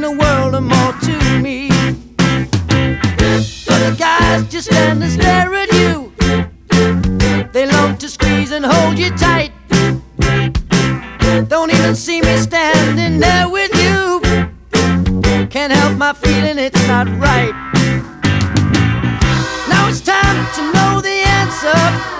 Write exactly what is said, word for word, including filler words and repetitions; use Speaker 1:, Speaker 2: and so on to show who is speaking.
Speaker 1: the world and more to me. Other guys just stand and stare at you. They love to squeeze and hold you tight. Don't even see me standing there with you. Can't help my feeling it's not right. Now it's time to know the answer.